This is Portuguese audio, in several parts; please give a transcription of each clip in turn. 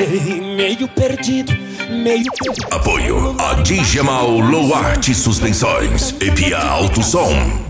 Meio perdido, meio perdido. Apoio a Digemal Low Art Suspensões e Pia Alto Som.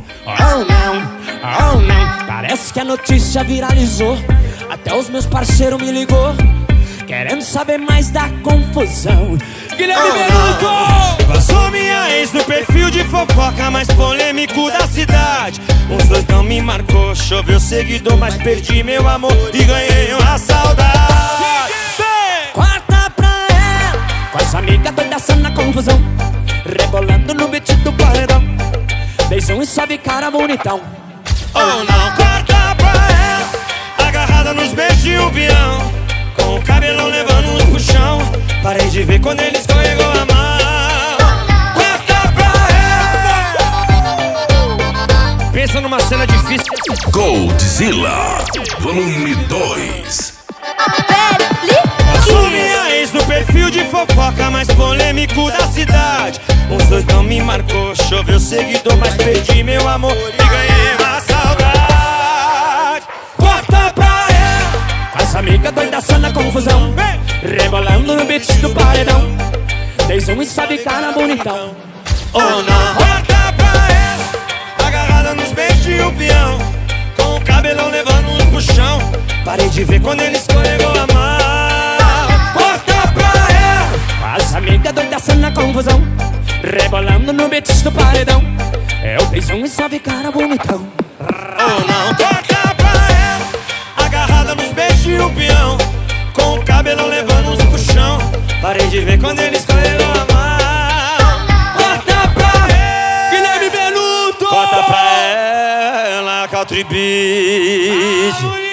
Oh não, parece que a notícia viralizou. Até os meus parceiros me ligou, querendo saber mais da confusão. Guilherme Benuto! Vazou minha ex no perfil de fofoca mais polêmico da cidade. Os dois não me marcou, choveu seguidor, mas perdi meu amor e ganhei uma saudade. Corta pra ela, com essa amiga doida só na confusão, rebolando no beat do paredão. Beijão e sobe cara bonitão. Oh não, corta pra ela, agarrada nos beijos de um peão, com o cabelão levando uns puxão. Parei de ver quando ele escorregou a mão. Corta pra ela. Pensa numa cena difícil. Goldzilla Volume 2. Passou minha ex no perfil de fofoca mais polêmico da cidade. Os dois não me marcou, choveu seguidor, mas perdi meu amor e ganhei uma saudade. Corta pra ela, Com essa amiga doida só na confusão, rebolando no beat do paredão. Beijão e sobe cara bonitão. oh não. Corta pra ela, agarrada nos beijos de um peão, com o cabelão levando uns puxão. Parei de ver quando ele escorregou a mão. Corta pra ela, Com essa amiga doida só na confusão, rebolando no beat do paredão. É o beijão e sobe cara bonitão. oh não. Corta pra ela, agarrada nos beijos de um peão, com o cabelão levando uns puxão. Parei de ver quando ele escorregou a mão. Corta pra ela, Guilherme Benuto! corta pra ela, Country Beat.